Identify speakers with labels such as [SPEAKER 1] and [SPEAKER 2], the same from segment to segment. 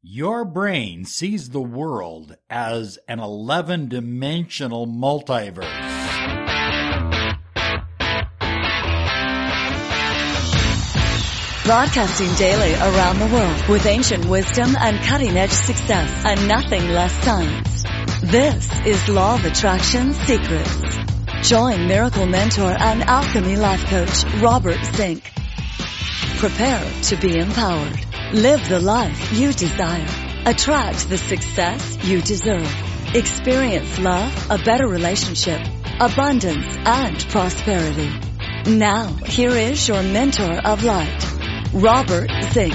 [SPEAKER 1] Your brain sees the world as an 11-dimensional multiverse.
[SPEAKER 2] Broadcasting daily around the world with ancient wisdom and cutting-edge success and nothing less science. This is Law of Attraction Secrets. Join miracle mentor and alchemy life coach Robert Zink. Prepare to be empowered. Live the life you desire. Attract the success you deserve. Experience love, a better relationship, abundance, and prosperity. Now, here is your mentor of light, Robert Zink.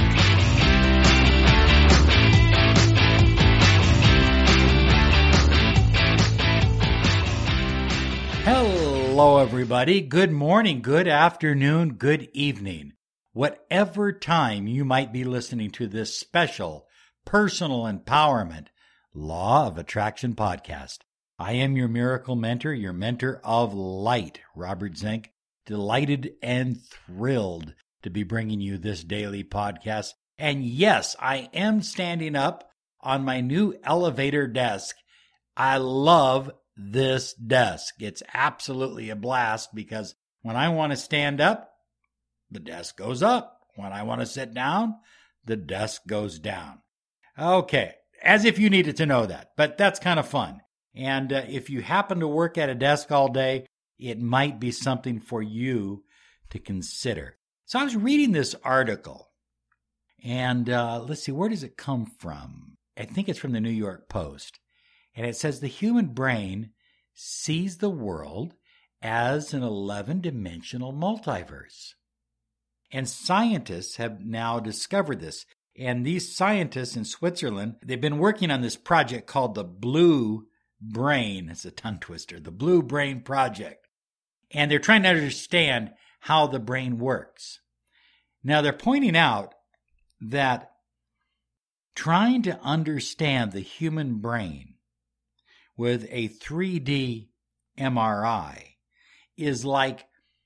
[SPEAKER 1] Hello, everybody. Good morning, good afternoon, good evening. Whatever time you might be listening to this special personal empowerment Law of Attraction podcast, I am your miracle mentor, your mentor of light, Robert Zink. Delighted and thrilled to be bringing you this daily podcast. And yes, I am standing up on my new elevator desk. I love this desk. It's absolutely a blast because when I want to stand up, the desk goes up. When I want to sit down, the desk goes down. Okay, as if you needed to know that, but that's kind of fun. And if you happen to work at a desk all day, it might be something for you to consider. So I was reading this article, and let's see, where does it come from? I think it's from the New York Post. And it says the human brain sees the world as an 11-dimensional multiverse. And scientists have now discovered this. And these scientists in Switzerland, they've been working on this project called the Blue Brain. It's a tongue twister, the Blue Brain Project. And they're trying to understand how the brain works. Now, they're pointing out that trying to understand the human brain with a 3D MRI is like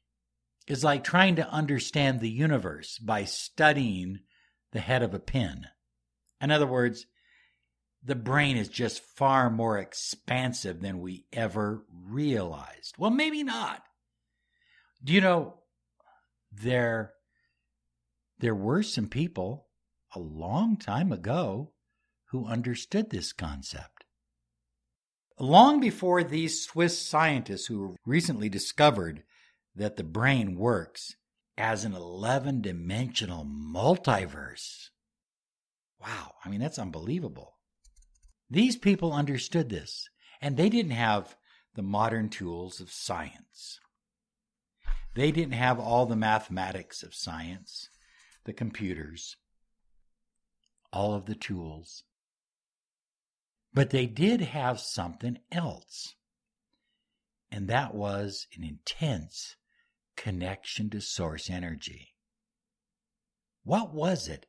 [SPEAKER 1] trying to understand the universe by studying the head of a pin. In other words, the brain is just far more expansive than we ever realized. Well, maybe not. Do you know, there were some people a long time ago who understood this concept. Long before these Swiss scientists who recently discovered that the brain works as an 11-dimensional multiverse. Wow, I mean, that's unbelievable. These people understood this, and they didn't have the modern tools of science. They didn't have all the mathematics of science, the computers, all of the tools. But they did have something else, and that was an intense connection to source energy. What was it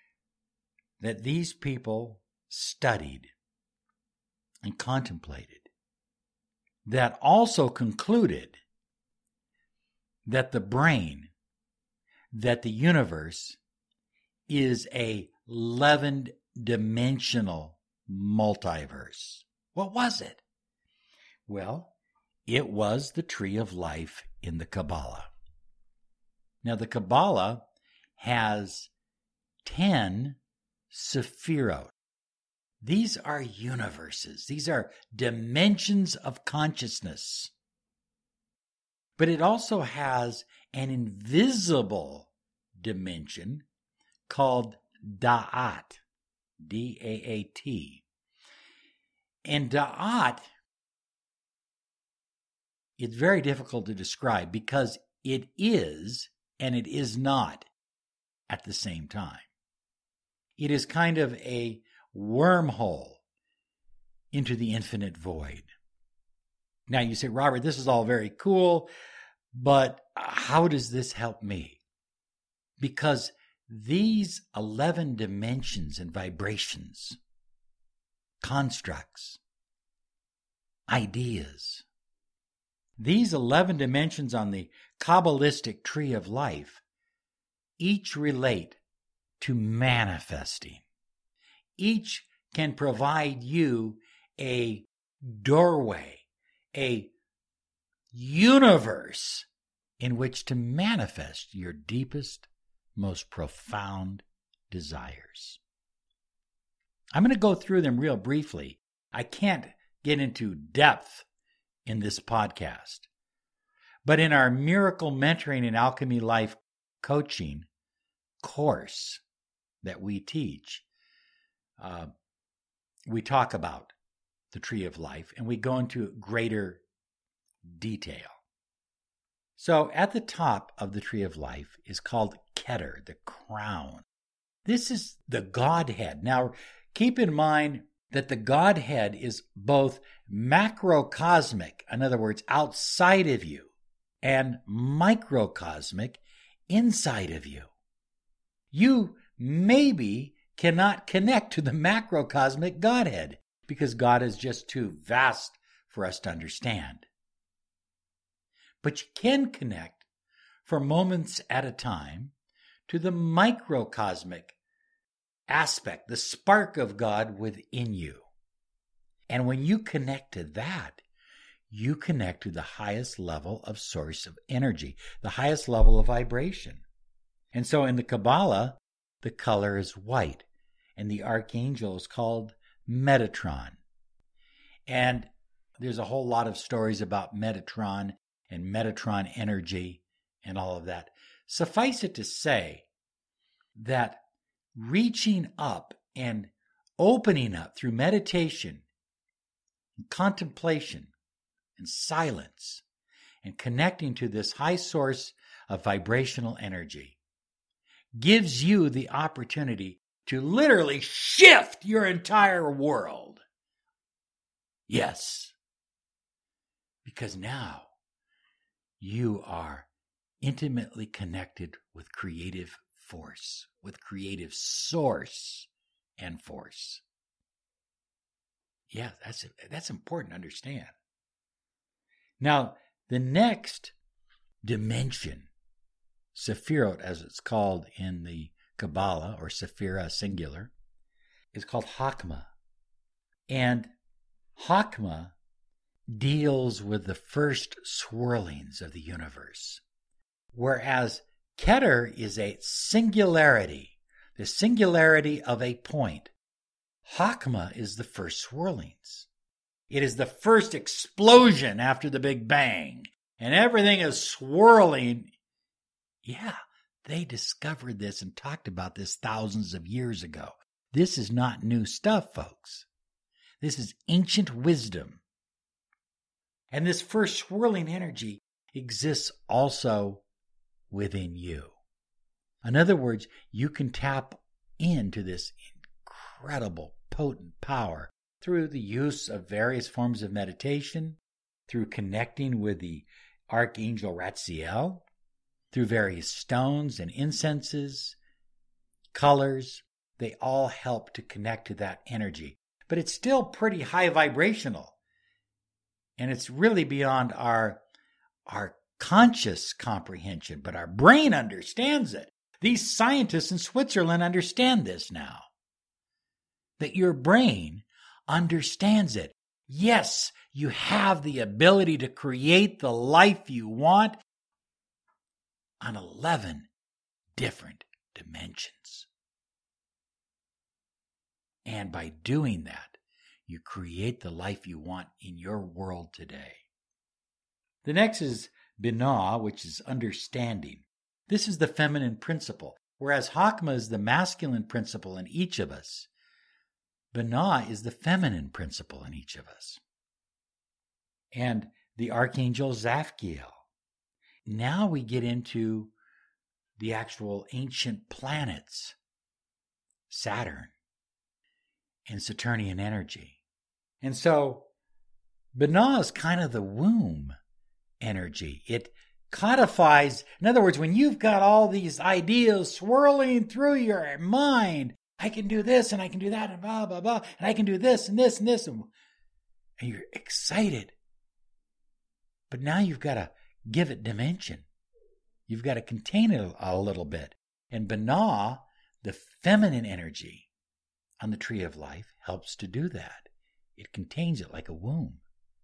[SPEAKER 1] that these people studied and contemplated that also concluded that the brain, that the universe is a 11-dimensional multiverse? What was it? Well, it was the tree of life in the Kabbalah. Now, the Kabbalah has 10 sephirot. These are universes. These are dimensions of consciousness. But it also has an invisible dimension called Da'at, D-A-A-T. And Da'at, it's very difficult to describe because it is and it is not at the same time. It is kind of a wormhole into the infinite void. Now you say, Robert, this is all very cool, but how does this help me? Because these 11 dimensions and vibrations, constructs, ideas, these 11 dimensions on the Kabbalistic tree of life each relate to manifesting. each can provide you a doorway, a universe in which to manifest your deepest, most profound desires. I'm going to go through them real briefly. I can't get into depth in this podcast. But in our Miracle Mentoring and Alchemy Life coaching course that we teach, we talk about the Tree of Life and we go into greater detail. So at the top of the Tree of Life is called Keter, the crown. This is the Godhead. Now, keep in mind that the Godhead is both macrocosmic, in other words, outside of you, and microcosmic, inside of you. You maybe cannot connect to the macrocosmic Godhead because God is just too vast for us to understand. But you can connect for moments at a time to the microcosmic aspect, the spark of God within you. And when you connect to that, you connect to the highest level of source of energy, the highest level of vibration. And so in the Kabbalah, the color is white, and the archangel is called Metatron. And there's a whole lot of stories about Metatron and Metatron energy and all of that. Suffice it to say that reaching up and opening up through meditation and contemplation and silence and connecting to this high source of vibrational energy gives you the opportunity to literally shift your entire world. Yes, because now you are intimately connected with creative force, with creative source and force. Yeah, that's important to understand. Now, the next dimension, Sephirot, as it's called in the Kabbalah, or Sephira singular, is called Hakma. And Hakma deals with the first swirlings of the universe, whereas Keter is a singularity, the singularity of a point. Hakma is the first swirlings. It is the first explosion after the Big Bang, and everything is swirling. Yeah, they discovered this and talked about this thousands of years ago. This is not new stuff, folks. This is ancient wisdom. And this first swirling energy exists also within you. In other words, you can tap into this incredible, potent power through the use of various forms of meditation, through connecting with the Archangel Ratziel, through various stones and incenses, colors. They all help to connect to that energy. But it's still pretty high vibrational. And it's really beyond our conscious comprehension, but our brain understands it. These scientists in Switzerland understand this now. That your brain understands it. Yes, you have the ability to create the life you want on 11 different dimensions. And by doing that, you create the life you want in your world today. The next is Binah, which is understanding. This is the feminine principle, whereas Hakma is the masculine principle in each of us. Binah is the feminine principle in each of us. And the Archangel Zapkiel. Now we get into the actual ancient planets, Saturn and Saturnian energy. And so Binah is kind of the womb energy. It codifies, in other words, when you've got all these ideas swirling through your mind, I can do this and I can do that and blah, blah, blah, and I can do this and this and this, and you're excited. But now you've got to give it dimension. You've got to contain it a little bit. And Binah, the feminine energy, on the Tree of Life helps to do that. It contains it like a womb.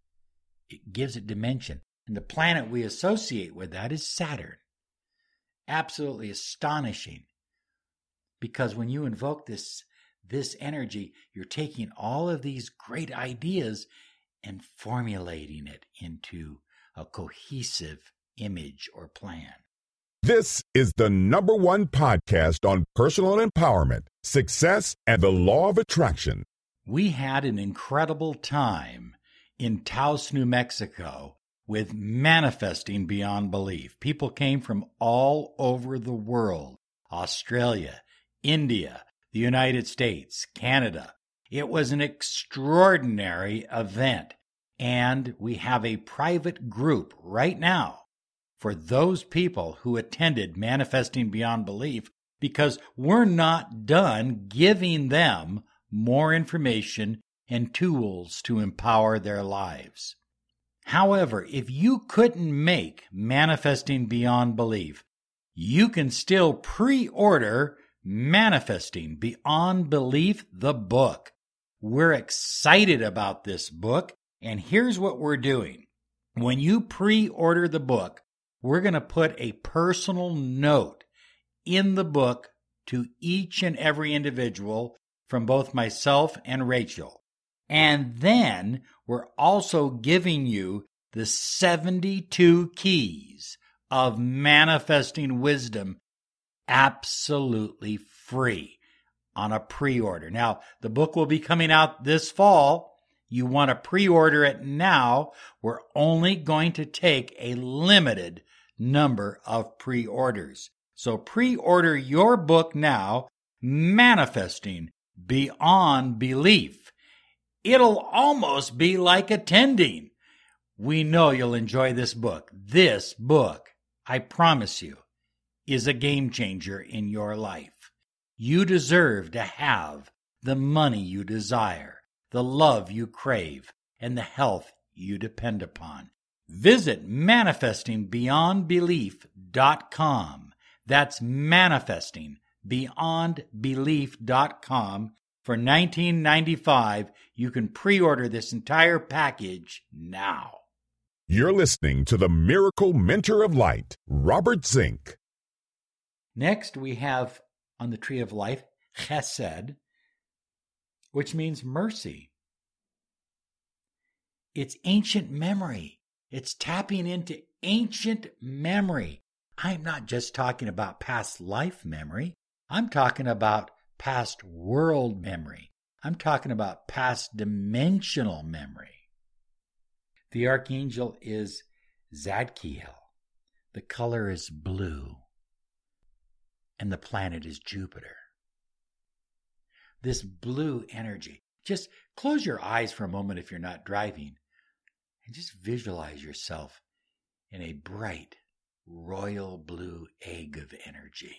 [SPEAKER 1] It gives it dimension. And the planet we associate with that is Saturn. Absolutely astonishing. Because when you invoke this energy, you're taking all of these great ideas and formulating it into a cohesive image or plan.
[SPEAKER 3] This is the #1 podcast on personal empowerment, success, and the law of attraction.
[SPEAKER 1] We had an incredible time in Taos, New Mexico, with manifesting beyond belief. People came from all over the world, Australia, India, the United States, Canada. It was an extraordinary event, and we have a private group right now for those people who attended Manifesting Beyond Belief, because we're not done giving them more information and tools to empower their lives. However, if you couldn't make Manifesting Beyond Belief, you can still pre-order Manifesting Beyond Belief, the book. We're excited about this book, and here's what we're doing. When you pre-order the book, we're going to put a personal note in the book to each and every individual from both myself and Rachel. And then we're also giving you the 72 keys of manifesting wisdom absolutely free on a pre-order. Now, the book will be coming out this fall. You want to pre-order it now. We're only going to take a limited number of pre-orders. So pre-order your book now, Manifesting Beyond Belief. It'll almost be like attending. We know you'll enjoy this book. This book, I promise you, is a game changer in your life. You deserve to have the money you desire, the love you crave, and the health you depend upon. Visit manifestingbeyondbelief.com. That's manifestingbeyondbelief.com. For $19.95, you can pre-order this entire package now.
[SPEAKER 3] You're listening to the Miracle Mentor of Light, Robert Zink.
[SPEAKER 1] Next, we have on the Tree of Life, Chesed, which means mercy. It's ancient memory. It's tapping into ancient memory. I'm not just talking about past life memory. I'm talking about past world memory. I'm talking about past dimensional memory. The archangel is Zadkiel. The color is blue. And the planet is Jupiter. This blue energy. Just close your eyes for a moment if you're not driving, and just visualize yourself in a bright, royal blue egg of energy.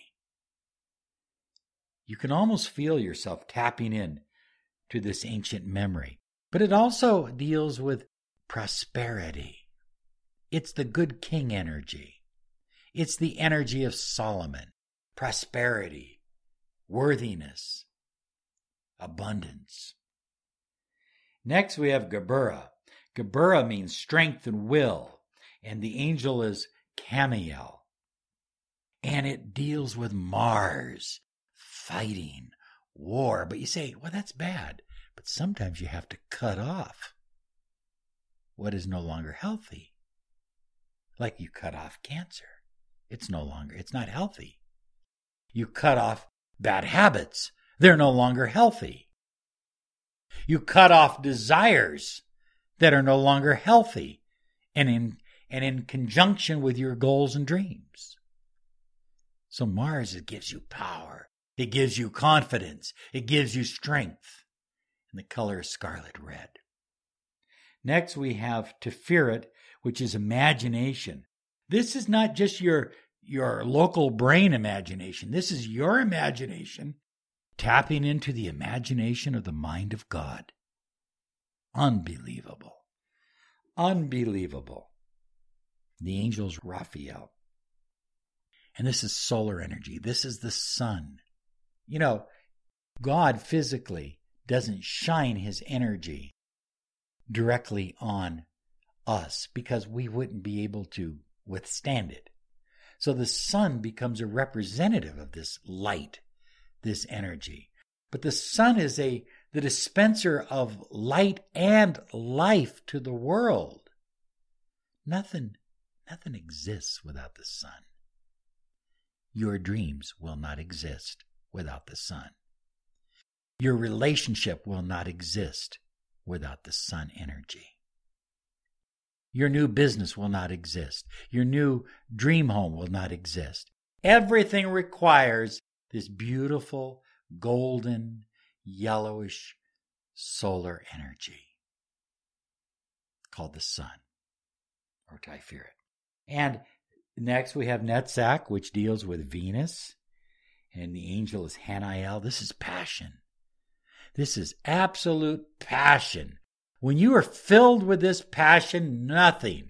[SPEAKER 1] You can almost feel yourself tapping in to this ancient memory. But it also deals with prosperity. It's the good king energy. It's the energy of Solomon. Prosperity, worthiness, abundance. Next we have Geburah. Geburah means strength and will, and the angel is Camiel. And it deals with Mars, fighting, war. But you say, well, that's bad. But sometimes you have to cut off what is no longer healthy. Like you cut off cancer. It's not healthy. You cut off bad habits. They're no longer healthy. You cut off desires that are no longer healthy and in conjunction with your goals and dreams. So Mars, it gives you power. It gives you confidence. It gives you strength. And the color is scarlet red. Next we have Tiferet, which is imagination. This is not just your local brain imagination. This is your imagination tapping into the imagination of the mind of God. Unbelievable. Unbelievable. The angel's Raphael. And this is solar energy. This is the sun. You know, God physically doesn't shine his energy directly on us because we wouldn't be able to withstand it. So the sun becomes a representative of this light, this energy. But the sun is the dispenser of light and life to the world. Nothing exists without the sun. Your dreams will not exist without the sun. Your relationship will not exist without the sun energy. Your new business will not exist. Your new dream home will not exist. Everything requires this beautiful, golden, yellowish solar energy called the sun, or Tiferet. And next we have Netzach, which deals with Venus, and the angel is Haniel. This is passion. This is absolute passion. When you are filled with this passion, nothing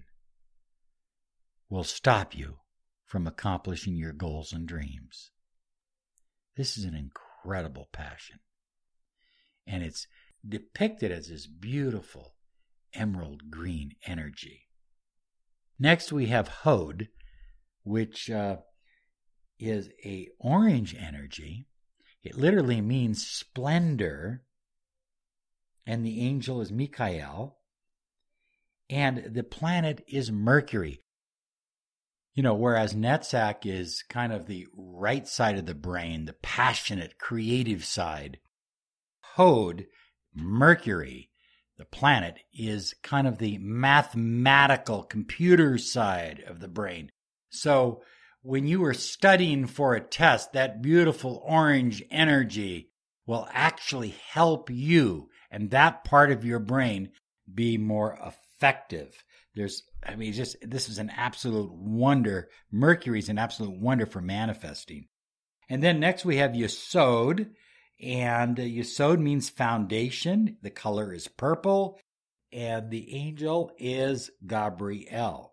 [SPEAKER 1] will stop you from accomplishing your goals and dreams. This is an incredible passion. And it's depicted as this beautiful emerald green energy. Next we have Hod, which is an orange energy. It literally means splendor. And the angel is Michael. And the planet is Mercury. Whereas Netzach is kind of the right side of the brain, the passionate, creative side. Hod, Mercury, the planet, is kind of the mathematical, computer side of the brain. So when you are studying for a test, that beautiful orange energy will actually help you and that part of your brain be more effective. This is an absolute wonder. Mercury is an absolute wonder for manifesting. And then next we have Yesod, and Yesod means foundation. The color is purple, and the angel is Gabriel.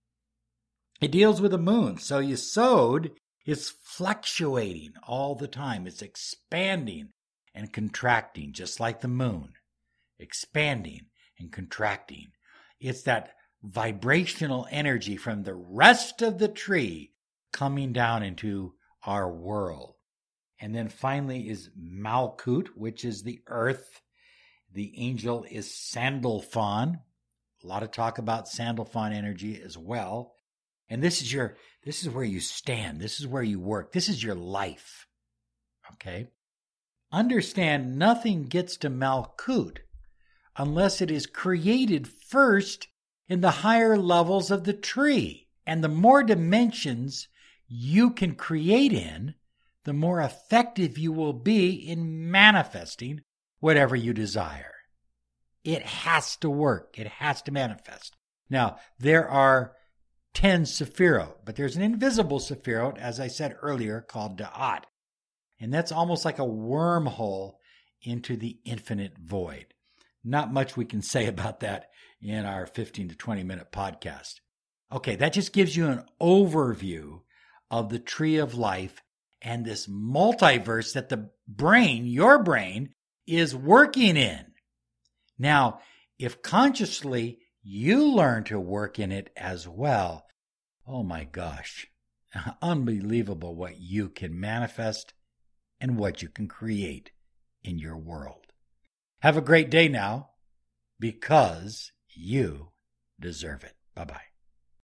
[SPEAKER 1] It deals with the moon. So Yesod is fluctuating all the time. It's expanding and contracting, just like the moon, expanding and contracting. It's that vibrational energy from the rest of the tree coming down into our world. And then finally is Malkut, which is the earth. The angel is Sandalphon. A lot of talk about Sandalphon energy as well. And this is where you stand. This is where you work. This is your life. Okay? Understand, nothing gets to Malkut unless it is created first in the higher levels of the tree. And the more dimensions you can create in, the more effective you will be in manifesting whatever you desire. It has to work. It has to manifest. Now, there are 10 Sephirot, but there's an invisible Sephirot, as I said earlier, called Da'at. And that's almost like a wormhole into the infinite void. Not much we can say about that in our 15 to 20 minute podcast. Okay, that just gives you an overview of the tree of life and this multiverse that the brain, your brain, is working in. Now, if consciously you learn to work in it as well, oh my gosh, unbelievable what you can manifest and what you can create in your world. Have a great day now, because you deserve it. Bye-bye.